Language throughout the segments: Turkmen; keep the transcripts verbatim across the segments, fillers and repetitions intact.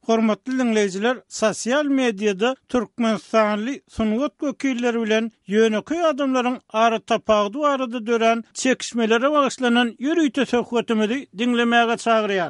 Hormatly dinleyijiler, sosial mediada Türkmenistanly sungat wekilleri bilen ýöneköy adamlaryň ara tapagdy arada dören çekişmelere bagyşlanan ýürüýte söhbetimizi dinlemäge çagyrýar.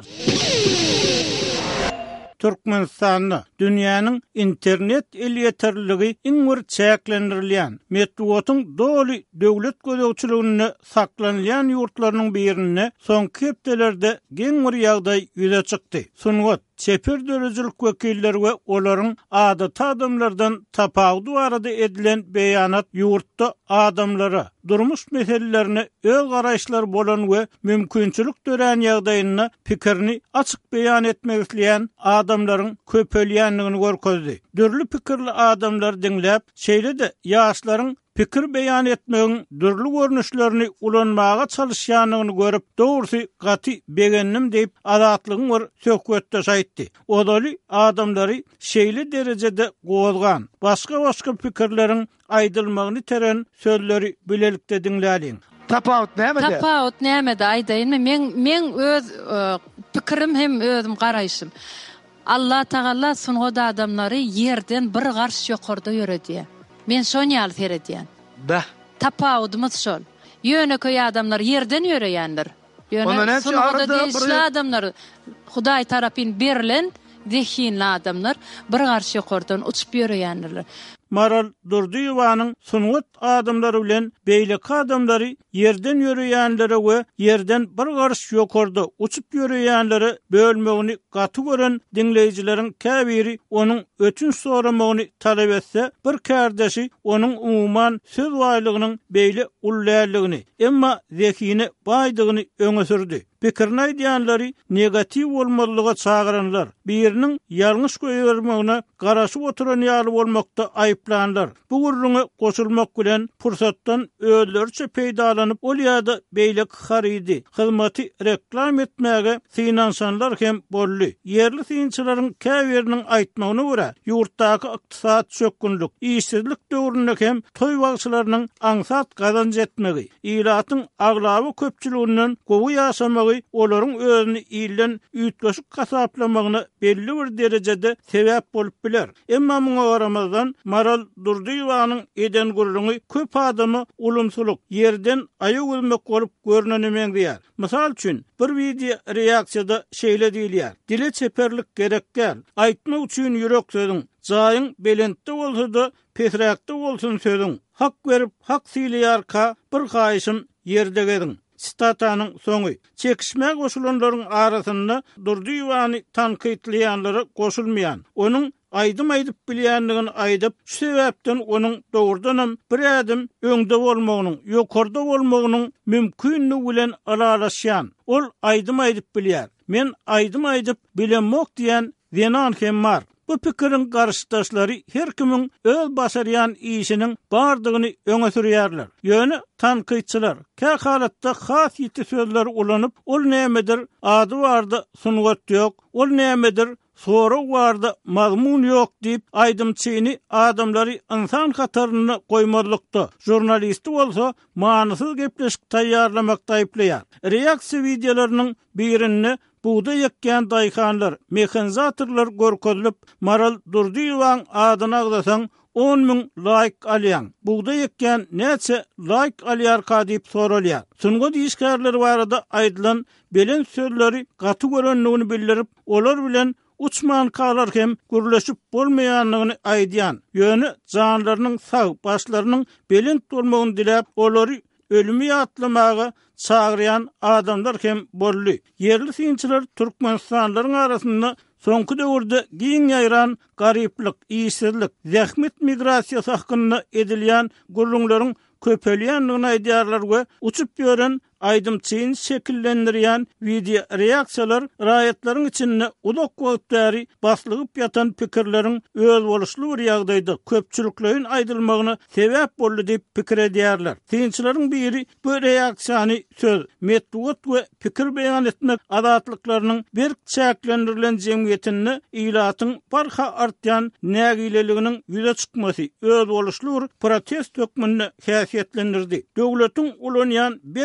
Türkmenistan'da dünyanın internet eliyetörlüğü inwir çäklendirilýän medeniýetiň doly döwlet gözegçiligine saklanýan ýurtlarynyň birine soňky hepdelerde geň bir ýagdaý ýüze çykdy. Sungat çeper dörejilik wekilleri we olaryň adaty adamlardan tapagdy arada edilen beýanat ýurtda adamlara durmuş meselelerini öz garaşlar bolan we mümkinçilik dören ýagdaýyna pikirini açyk beýan etmek isleýän adamlaryň köpelýänligini görkezdi. Dürli pikirli adamlar dinläp, şeýle-de ýaşlaryň pikir beýan etmegiň dürli görnüşlerini ulanmaga çalışýanyny görüp, dogrusu gaty begennim diýip azatlygyň bir söhbetde şaýtdy. Odaly adamlary şeýle derejede gowulgan, başga-başga pikirleriň aýdylmagyny teren sözleri bilelikde dinläliň. Tapawut näme de? Tapawut näme de aýdaýyn. Men men öz pikirim hem özüm garaýşym. Allah Taala sungat adamlary ýerden bir garş ýokarda ýöredi. Men şoňal feredýän. Da. Tapawudymyz şol. Ýöneköy adamlar ýerden ýöreýändir. Ýöne sungat adamlar Hudaý tarapyn berilen zehinli adamlar bir garş ýokardan uçup ýöreýändir. Maral Durdyýowanyň sungat adamlary bilen beýleki adamlary ýerden ýöreýänlere we ýerden bir garş ýokarda uçup ýöreýänlere bölmegini gaty gören dinleýijileriň käbiri onuň ötün soramagyny talap etse, bir kärdeşi onuň umumyň söz waýlygynyň beýle ullärligini, emma zekine baýdygyny öňe sürdi. Pikirini aýdýanlary negativ bolmalyga çagyranlar. Biriniň ýalňyş goýbermegine garaşyp oturan ýaly bolmakda aýplanlar. Bu gurruna goşulmak bilen pursatdan özlerçe peýdalanyp ol ýa-da beýleki haridi, hyzmaty reklam etmäge finansanlar hem bolly. Yerli synçylaryň käbiriniň aýtmagyna görä, ýurtdaky ykdysat çökünlük, işsizlik döwründe hem toý bagçylarynyň aňsat gazanç etmegi, ýylatyň aglaby köpçüliginden gowy ýaşamagy olaryň özüni ýylan üýtgeşik gasaplamagyna belli bir derejede sebäp bolup biler. Emma muňa garamazdan Maral Durdyýowanyň eden gurruny köp adamy ulumsuluk ýerden aýyg ölmek bolup görnenemeýär. Mysal üçin bir video reaksiýada şeýle diýilýär. Dile çeperlik gerekler. Aýtmak üçin ýürek söýüň. Jaýyň belentde bolsa-da pesräkde bolsun söýüň. Hak berip hak siýleýärka bir gaýşym ýerde gediň. Statanyň soňy. Çekişme goşulanlaryň arasynda Durdyýowany tanqidleýänleri goşulmaýan. Onuň aýdym aýdyp bilýänligini aýdyp, şu sebäpden onuň dogrudanam bir ädim öňde bolmagynyň, ýokarda bolmagynyň mümkinligi bilen alalaşýan. Ol aýdym aýdyp bilýär. Men aýdym aýdyp bilenmok diýen zenan hem bar. Bu pikirin garşydaşlary her kimiň öz başarýan işiniň bardygyny öňe sürýärler. Ýöne tanqidçiler kä halatda has ýeti sözler ulanyp, ol nämedir ady bardy sungat ýok, ol nämedir soru bardy mazmun ýok diýip aýdymçyny adamlary insan hataryna goýmalykda. Jurnalisti bolsa manysyz gepleşik taýýarlamakda aýplaýar. Reaksiýa videolarynyň birini buğda ýekýän daýkanlar, mekanizatorlar görkezilip, Maral Durdyýowaň adyny agdasaň on min like alýan. Buğda ýekýän näçe like alýarka diýip soralýar. Sungat işgärleri barada aýdylan belen sözleri gaty görenligini bildirip, olar bilen uçman kalar hem gürleşip bolmaýanlygyny aýdýan. Ýöne janlarynyň sag başlarynyň belent bolmagyny dilep, olary ölümi ýatlamaga çagyrýan adamlar hem bolly. Yerli synçylar Türkmenistanlaryň arasynda soňky döwürde giň ýaýran garyplyk, işsizlik, zähmet migrasiýasy hakynda edilýän gurrunlaryň köpelýänligini aýdýarlar we uçup ýören aýdymçyny şekillendirýän video reaksiýalar raýatlaryň içinde ulak wagtary baslygyp ýatan pikirleriň öz boluşly bir ýagdaýda köpçüliklerin aýdylmagyna sebäp boldy diýip pikir edýärler. Synçylaryň biri bu reaksiýany söz, metod we pikir beýan etmek adatlyklarynyň bir çäklendirilen jemgyýetini ýylatyň barha artýan nägileliginiň ýüze çykmasy öz boluşly bir protest hökmüni häsiýetlendirdi. Döwletiň ulanýan bir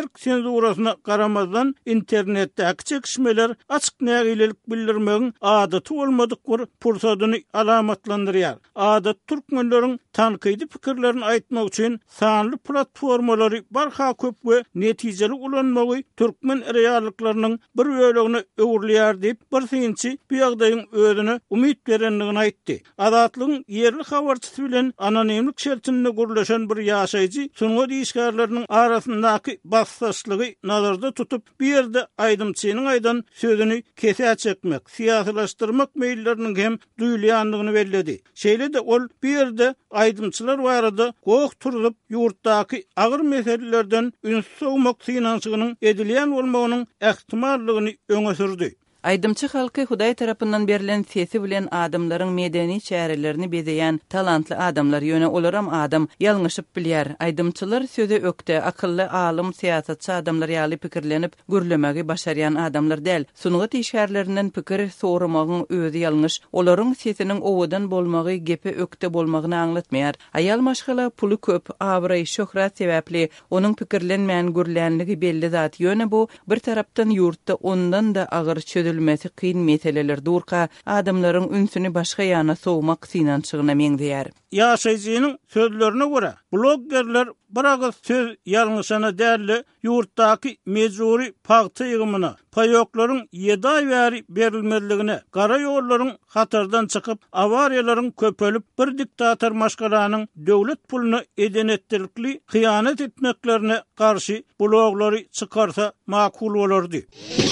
senzurasına qaramazdan internetdäki çekişmeler açyk nägilelik bildirmegiň adaty bolmadyk bir pursadyny alamatlandyrýar. Adat türkmenleriň tankydy pikirlerini aýtmak üçin sanly platformalary barha köp we netijeli ulanmagy türkmen reallyklarynyň bir bölegini öwürleýär diýip bir synçy bu ýagdaýyň özüne umyt berenligini aýtdy. Adatlygyň yerli habarçysy bilen anonimlik şertinde gurulşan bir ýaşaýjy sunugat işgärleriniň arasyndaky bassaşlygy nazarda tutup bir ýerde aýdymçynyň aýdan sözüni kese çekmek, siýasylaşdyrmak meýilleriniň hem duýulýanlygyny belledi. Şeýle de ol bir ýerde aýdymçylar barada gowuk turup ýurtdaky agyr meselelerden ünsüz olmak synançygynyň edilýän bolmagynyň ähtimallygyny öňe sürdi. Aydımçı halky Hudaý tarapyndan berilen sesi bilen adamlaryň medeni çärelerini bezeýän talantly adamlar ýöne olaram adam ýalňyşyp bilýär. Aydymçylar söze ökde, akylly, alym, siýasatçy adamlar ýaly pikirlenip gürlemegi başarýan adamlar däl. Sunugat işgärlerinden pikir soramagyň özi ýalňyş. Olaryň sesiniň owadan bolmagy gepe ökde bolmagyny aňlatmaýar. Aýal maşgala puly köp, awry, şöhret sebäpli onuň pikirlenmeýän gürlänligi belli zat. Ýöne bu bir tarapdan ýurtda ondan da agyr çözülmesi kyn meseleler durka adamlaryň ünsüni başga ýana sowmak synançygyna meňdeýär. Ýaşaýjynyň sözlerine görä, bloggerler bir agyz söz ýalňyşana däli ýurtdaky mejburi pagty ýygymyna, paýoklaryň ýedi aý bäri berilmezligine, gara ýollaryň hatardan çykyp, awariýalaryň köpelip bir diktator maşgalanyň döwlet puluny edenetdirikli hyýanet etmeklerine garşy bloglary çykarsa makul bolardy.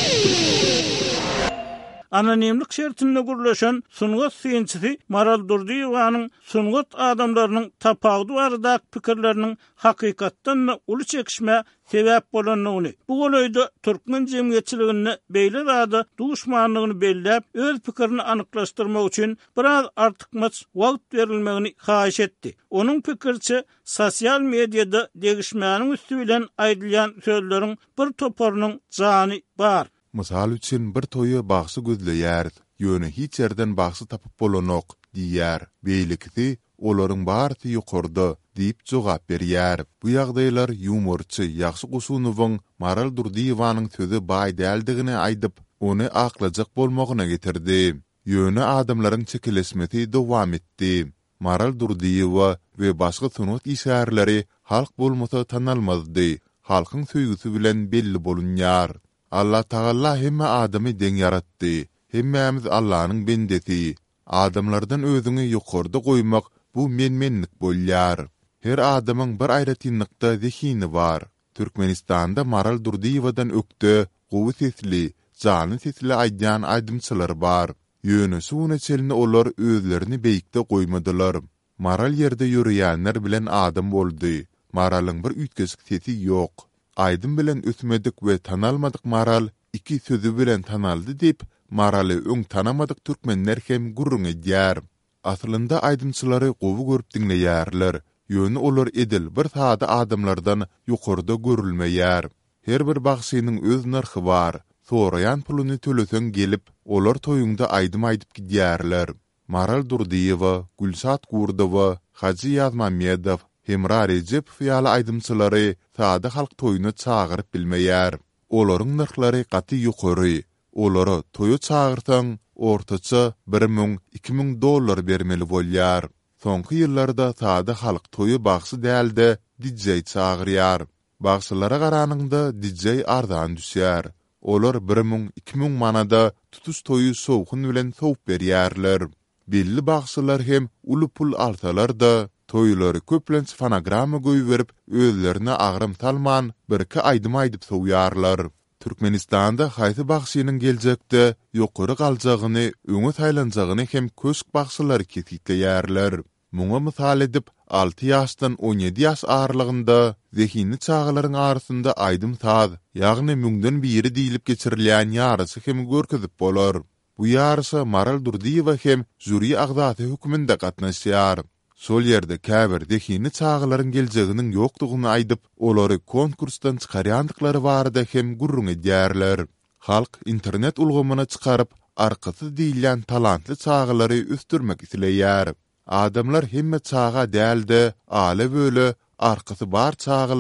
Anonimlik şertinde gurulşan sunugat synçysy Maral Durdiýowanyň sunugat adamlarynyň tapagdy barada pikirleriniň hakykatdan da uly çekişme sebäp bolanyny, bu golaýda türkmen jemgyýetçiligini beýle rada duşmanlygyny belläp, öz pikirini anyklaşdyrmak üçin biraz artykmaç wagt berilmegini haýyş etdi. Onuň pikirçe, sosial mediada degişmäniň üstü bilen aýdylýan sözleriň bir toparynyň jany bar. Mysal üçin bir toýu bagsy gözleýär, ýöne hiç ýerden bagsy tapyp bolanok diýär. Beýlikdi olaryň barty ýokurdy diýip jogap berýär. Bu ýagdaýlar ýumorçy ýaxşy Gusunowyň Maral Durdiýowanyň sözi baý däldigini aýdyp, ony aklajak bolmagyna getirdi. Ýöne adamlaryň çekilesmesi dowam etdi. Maral Durdiýowa we başga sunugat işgärleri halk bolmasa tanalmazdy. Halkyň söýgüsü bilen belli bolunýar. Allah Taala hemme adamy deň yaratdy. Hemmemiz Allahyň bendesi. Adamlardan özüňi ýokurda goýmak bu menmenlik bolýar. Her adamyň bir aýratynlykda zehini bar. Türkmenistanda Maral Durdiýowadan ökde, gowy sesli, jany sesli aýdýan aýdymçylar bar. Ýöne suwuna çelini olar özlerini beýikde goýmadylar. Maral ýerde ýürýänler bilen adam boldy. Maralyň bir üýtgesik sesi ýok. Aydym bilen ötmedik we tanalmadyk Maral iki sözü bilen tanaldy diýip Maraly öň tanamadyk türkmenler hem gurrun edýär. Aslynda aydymçylary gowy görüp diňleýärler. Ýöne olar edil bir sada adamlardan ýokurda görülmeýär. Her bir bagsynyň öz narhy bar. Sorayan puluny töleseň gelip olar toýuňda aydym aýdyp gidýärler. Maral Durdiýowa, Gülsat Gurdowa, Haji Ýazmamedow, Hemra Recep ýaly aýdymçylary sada halk toýuny çagyryp bilmeýär. Olaryň narhlary gaty ýokary. Olary toýu çagyrtaň ortaça bir miň iki miň dollar bermeli bolýar. Soňky ýyllarda sada halk toýu bagsy dälde D J çagyrýar. Bagsylara garanyňda D J ardan düşýär. Olar bir miň iki miň manada tutuş toýu sowkun bilen sowup berýärler. Belli bagsylar hem uly pul alsalar da toýlary köplenç fonograma goýup özlerine agrym talman birki aýdym aýdyp soýarlar. Türkmenistanda haýsy bagsynyň geljekde ýokary galjagyny, öňe taýlanjagyny hem köşk bagsylar ketitleýärler. Muňa mysal edip alty ýaşdan on ýedi ýaş aralygynda zehini çağlaryň arasynda aýdym taz, ýagny müňden biri diýilip geçirilýän ýarysy hem görkezip bolar. Bu ýarysy Maral Durdiýowa hem jüri agdaty hüküminde gatnaşýar. Sol ýerde käbir dehini çağlaryň geljeginiň ýokdugyny aýdyp, olary konkursdan çykarýandyklary barada hem gurrun edýärler. Halk internet ulgamyna çykaryp, arkasy diýilýän talantly çağlary üstürmek isleýär. Adamlar hemme çağa dälde, ale böle arkasy bar çağlara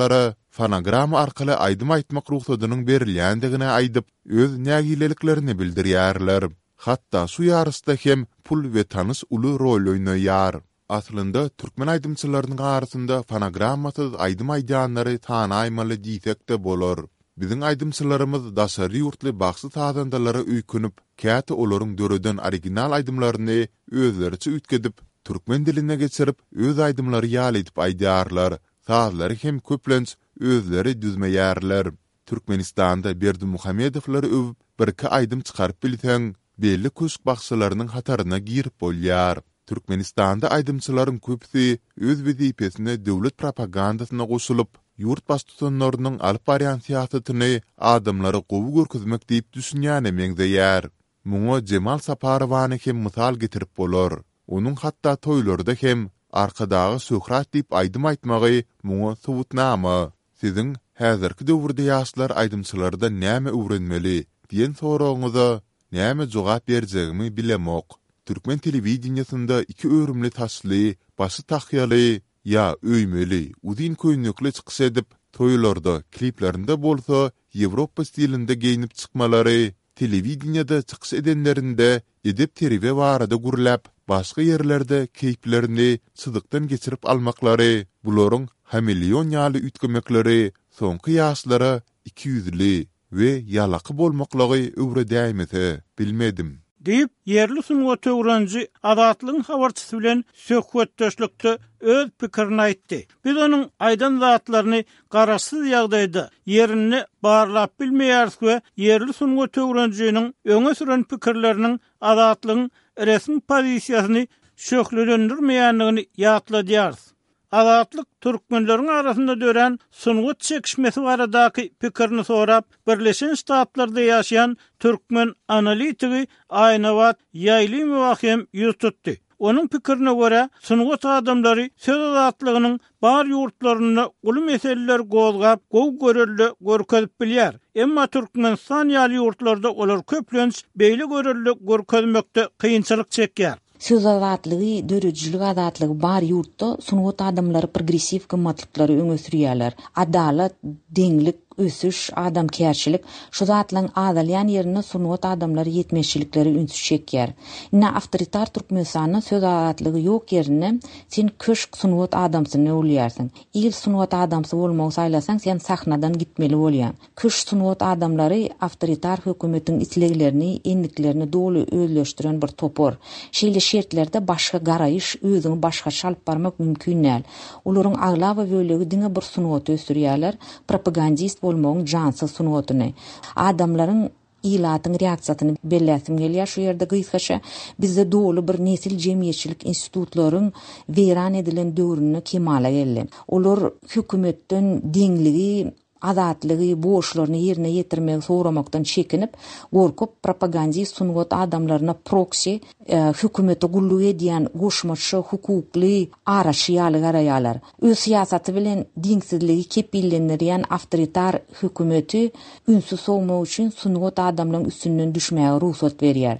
fonogram arkaly aýdym aýtmak ruhsatynyň berilýändigine aýdyp öz nägileliklerini bildirýärler. Hatta şu ýarysda hem pul we tanys uly rol oýnaýar. Aslynda türkmen aýdymçylarynyň arasynda fonogrammasyz aýdym aýdanlary tanaýmaly diýsek-de bolar. Biziň aýdymçylarymyz daşary ýurtly bagşy tazandalary üýkünüp, käte olaryň döreden original aýdymlaryny özleriçe üýtgedip, türkmen diline geçirip öz aýdymlary ýaly edip aýdýarlar. Sazlary hem köplenç özleri düzmeýärler. Türkmenistanda Berdi Muhammedowlary öwüp bir-iki aýdym çykaryp bilseň, belli köşk bagşylarynyň hataryna girip bolýar. Türkmenistanda aýdymçylaryň köpüsi öz wezipesine döwlet propagandasyna goşulyp, ýurt baş tutanlarynyň alyp barýan siýasatyny adamlary gowy görkezmek diýip düşünýän meňzeýär. Muňa Cemal Saparowany hem mysal getirip bolar. Onuň hatda toýlarda hem arkadagy söhrat diýip aýdym aýtmagy muňa subutnama. Siziň häzirki döwürde ýaşlar aýdymçylarda näme öwrenmeli diýen soragyňyza näme jogap berjegimi bilemok. Türkmen telewizionyasynda iki örümli taşly, başy tahyýaly ya öýmeli, uzun köýnekli çykyş edip, toýlarda, kliplerinde bolsa, Ýewropa stilinde geyinip çykmalary, telewizionda çykyş edenlerinde edep terbiýe barada gurlap, başga ýerlerde keyplerini çydykdan geçirip almaklary, bularyň hamilyon ýaly ütgemekleri soňky ýaşlara iki ýüzli we ýalaky bolmaklary öwredäýmese bilmedim. Deyip, yerli sunuğa töwrenji adatlyň habarçysy bilen söhbetdeşlikde öz pikirini aýtdy. Biz onuň aýdan zatlaryny garaşsyz ýagdaýda yerini barlap bilmeýäris we yerli sunuğa töwrenjiniň öňe süren pikirleriniň adatlyň resmi pozisiýasyny şöhlendirmeýändigini ýatladýarys. Adatlyk türkmenleriň arasynda dören sunuğa çekişmesi baradaky pikirini sorap, Birleşen Ştatlarda ýaşaýan türkmen analitigi Aýnabat Ýaýlymow hem ýüz tutdy. Onuň pikirine görä, sunuğa adamlary söz adatlygynyň bar ýurtlaryna uly meseleler gozgap, gowy görelli görkezip bilýär. Emma Türkmenistan ýaly ýurtlarda olar köplenç beýle görelli görkezmekde kynçylyk çekýär. Söz adatlygy, dörüjlük adatlygy bar ýurtda sunugat adamlary progressiv gymmatlyklary öňe sürýärler. Adalat, deňlik, ösüş, adamkärçilik şu zatlaryň adalyan ýerine sunugat adamlary ýetmeşçilikleri ünsüz çekýär. Ina awtoritar Türkmenistanyň söz adatlygy ýok ýerine sen köşk sunugat adamsyny bolýarsyň. İl sunugat adamsy bolmagy saýlasaň sen sahnadan gitmeli bolýan. Köşk sunugat adamlary awtoritar hökümetiň isleglerini, endiklerini dolu özleşdiren bir topor. Şeýle şertlerde başga garaýyş, özüňi başga çalyp barmak mümkin näl. Olaryň agla we bölegi diňe bir sunugat ösürýärler, propagandist bolmagyň jansız sunugatyny. Adamlaryň ilatyň reaksiýasyny belläsim gelýär şu ýerde gysgaça bizde dolu bir nesil jemgyýetçilik institutlaryň weran edilen döwrüne kemala geldi. Olar hökümetden deňligi, adatlygy, boşlaryny ýerine ýetirmek soramakdan çekinip, gorkup propagandist sunugat adamlaryna proxy e, hökümete gullugy edýän goşmaçy hukukly araşýaly garaýarlar. Öz siýasaty bilen diňsizligi kepillendirýän awtoritar hökümeti ünsüz sowmak üçin sunugat adamlaryň üstünden düşmäge ruhsat berýär.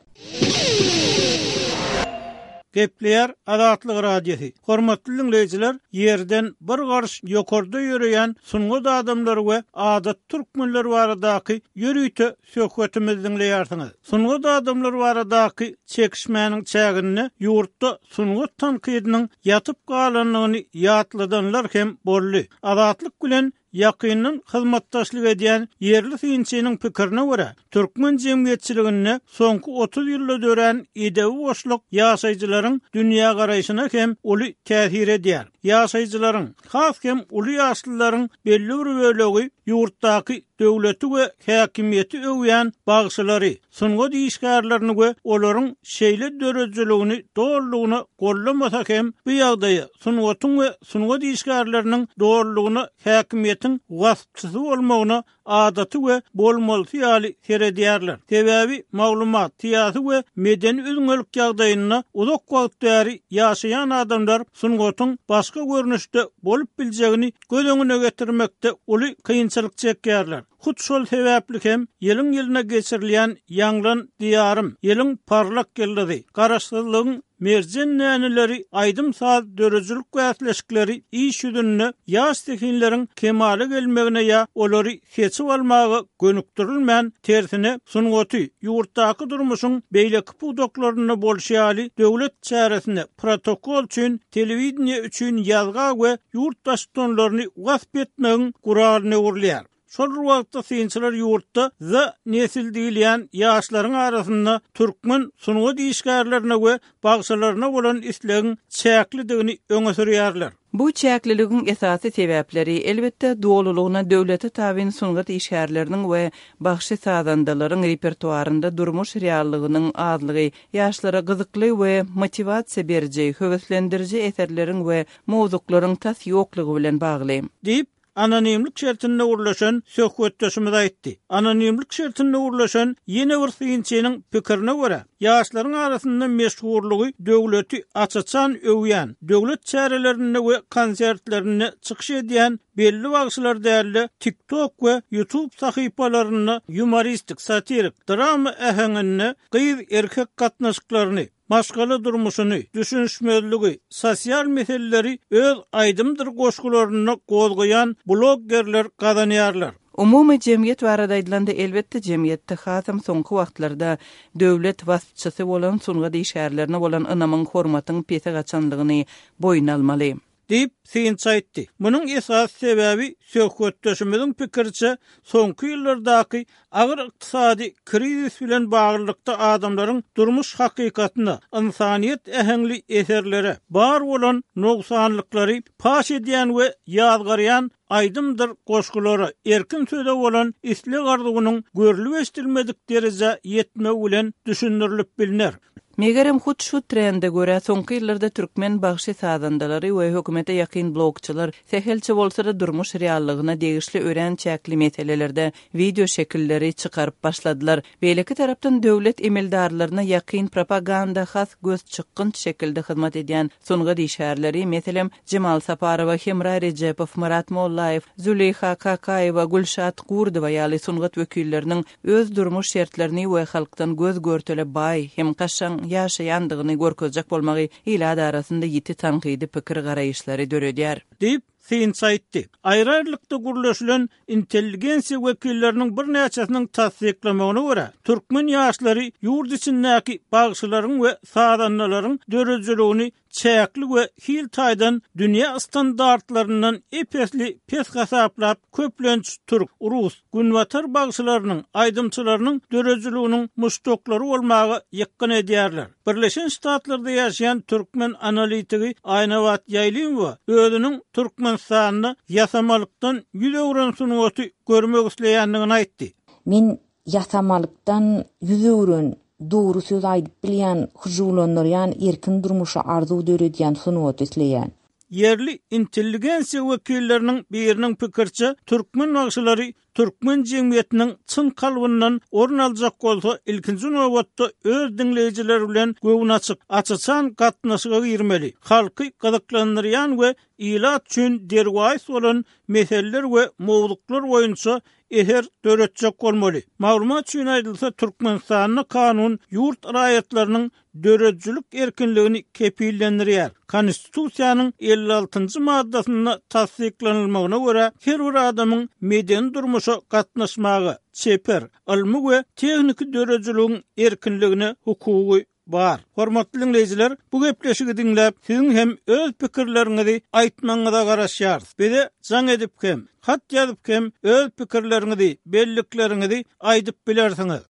Gepleýär Adatlyk radiosi. Hormatly dinleýijiler, ýerden bir garş ýokarda ýöreýän sunugat adamlary we adat türkmenler baradaky ýürüýte söhbetimizi dinleýärsiňiz. Sunugat adamlary baradaky çekişmäniň çägini ýurtda sunugat tankydynyň ýatyp galanlygyny ýatladanlar hem bolly. Adatlyk bilen ýakynyň hyzmatdaşlyk edýän yerli synçynyň pikirine görä, türkmen jemgyýetçiligine soňky otuz ýylda dören idewi boşluk ýaşaýjylaryň dünýä garaýşyna hem uly täsir edýär. Ýaşaýjylaryň, has hem uly ýaşlylaryň belli bir bölegi ýurtdaky döwleti we häkimiýeti öwýän bagşylary, sunugat işgärlerini we olaryň şeýle dörejiligini doğrulugyny gollamasa hem bu ýagdaýy sunugatyň we sunugat işgärleriniň doğrulugyny häkimiýetiň waspçysy bolmagyny adaty we bolmaly ýaly seredýärler. Sebäbi maglumat, tiýasy we medeni özüňelik ýagdaýyna uzak wagt bäri ýaşaýan adamlar sunugatyň başga görnüşde bolup biljegini göz öňüne getirmekde uly kynçylyk çekýärler. Hut şol sebäpli hem ýylyň ýylyna geçirilýän ýanglan diýarym, ýylyň parlak geldi. Garaşsyzlygyň merjen näneleri aydym saat dörejülük wäsleşikleri iş ýüzünde ýaş tekinleriň kemale gelmegine ýa olary keçip almagy gönükdirilmän tersine sungoty ýurtdaky durmuşyň beýleki pudoklaryny bolşýaly döwlet çäresine protokol üçin telewiziýa üçin ýazga we ýurtdaşlaryny gasp etmegiň guralyny urlýar. Şol wagtda synçylar ýurtda za nesil diýilýän ýaşlaryň arasynda türkmen sunugy diýişgärlerine we bagşalaryna bolan islegiň çäklidigini öňe sürýärler. Bu çäkliligiň esasy sebäpleri elbetde dowlulugyna döwlete tabyn sunugat işgärleriniň we bagşy sazandalaryň repertuarynda durmuş reallygynyň azlygy, ýaşlara gyzykly we motivasiýa berjek, höweslendiriji eserleriň we mowzuklaryň tas ýoklugy bilen bagly. Diýip anonimlik şertinde urlaşan söhbetdeşimiz aýtdy. Anonimlik şertinde urlaşan ýene bir synçynyň pikirine görä, ýaşlaryň arasynda meşhurlugy döwleti açaçan öwýän, döwlet çärelerinde we konsertlerinde çykyş edýän belli wagtlar däli TikTok we YouTube sahypalaryny humoristik, satirik drama ähengini, gyz erkek gatnaşyklaryny, maşgaly durmuşyny, düşünşmezligi, sosial meseleleri öz aýdymdyr goşgularyny gozgaýan bloggerler gazanýarlar. Umumy jemgyýet barada aýdylanda elbetde jemgyýetde hasam soňky wagtlarda döwlet wasitçysy bolan sunuga diýişärlerine bolan ynamyň hormatyň pese gaçanlygyny boýuna almaly. Diýip synç aýtdy. Munyň esas sebäbi söhbetdeşimiziň pikirçe soňky ýyllardaky agyr ykdysady krizis bilen baglykda adamlaryň durmuş hakykatyna, insaniýet ähengli eserlere bar bolan noksanlyklary paş edýän we ýazgarýan aýdymdyr goşgulary erkin söze bolan isli gardygynyň görülüp estilmedik derejä ýetmegi bilen düşündirilip bilinär. Megerem hut şu trende göre soňky ýyllarda türkmen bagşy sazandalary we hökümete ýakyn blogçylar sehelçi bolsa da durmuş reallygyna degişli ören çäkli meselelerde video şekilleri çykaryp başladylar. Beýleki tarapdan döwlet emeldarlaryna ýakyn propaganda has göz çykyn şekilde hyzmat edýän sunuga diýişärleri, meselem Cemal Saparowa, Hemra Rejepow, Murat Mollaýew, Züleyha Kakaýewa, Gülşat Gurdowa ýaly sunugat wekilleriniň öz durmuş şertlerini we halkdan göz görtele baý hem kaşaň ýaşaýandygyny görkezjek bolmagy ýyllar arasynda ýiti tanqidi pikir garaýyşlary döredýär. Diýip synç aýtdy. Aýrarlykda gurulýan intelligensiýa wekilleriniň bir näçesiniň tasdiklamagyna görä, türkmen ýaşlary ýurt içindäki bagşylaryň we sadanlaryň dörejligini çäkli we hil taýdan dünýä standartlarynyň epesli pes hasaplap köplenç türk, rus, günwatar bagşylarynyň, aýdymçylarynyň dörejliginiň muştoklary bolmagy ýakyn edýärler. Birleşen Ştatlarda ýaşaýan türkmen analitigi Aýnabat Ýaýlyň özüniň türkmen sanyny ýasamalykdan ýüz öwren sunugaty görmek isleýändigini aýtdy. Men ýasamalykdan ýüz öwren doğru söz aýdyp bilýän, hujulanyr, erkin durmuşa arzu döredýän sunugaty isleýän. Yerli intelligensiýa wekilleriniň biriniň pikirçe türkmen bagşylary türkmen jemgyýetiniň çyn kalbyndan orun aljak bolsa ilkinji nowatda öz dinleýijileri bilen göwün açyk, açyçan gatnaşyga girmeli. Halky gyzyklandyrýan we ilat üçin derwäs bolan meseleler we mowzuklar boýunça eher döretjek bolmaly. Maglumat üçin aýdylsa, Türkmenistanyň kanun ýurt raýatlarynyň döretjilik erkinligini kepillendirýär. Konstitusiýanyň elli altynjy maddasyna tasdiklanylmagyna görä, her bir adamyň medeni durmuşa gatnaşmagy, çeper, ilmi we tehnik döretjiligiň erkinligine hukugy bar. Hormatly dinleyijiler, bu gepleşigi dinläp, siziň hem öz pikirleriňizi aýtmaňyza garaşýar. Bize jaň edip hem, hat ýazyp hem öz pikirleriňizi, bellikleriňizi aýdyp bilersiňiz.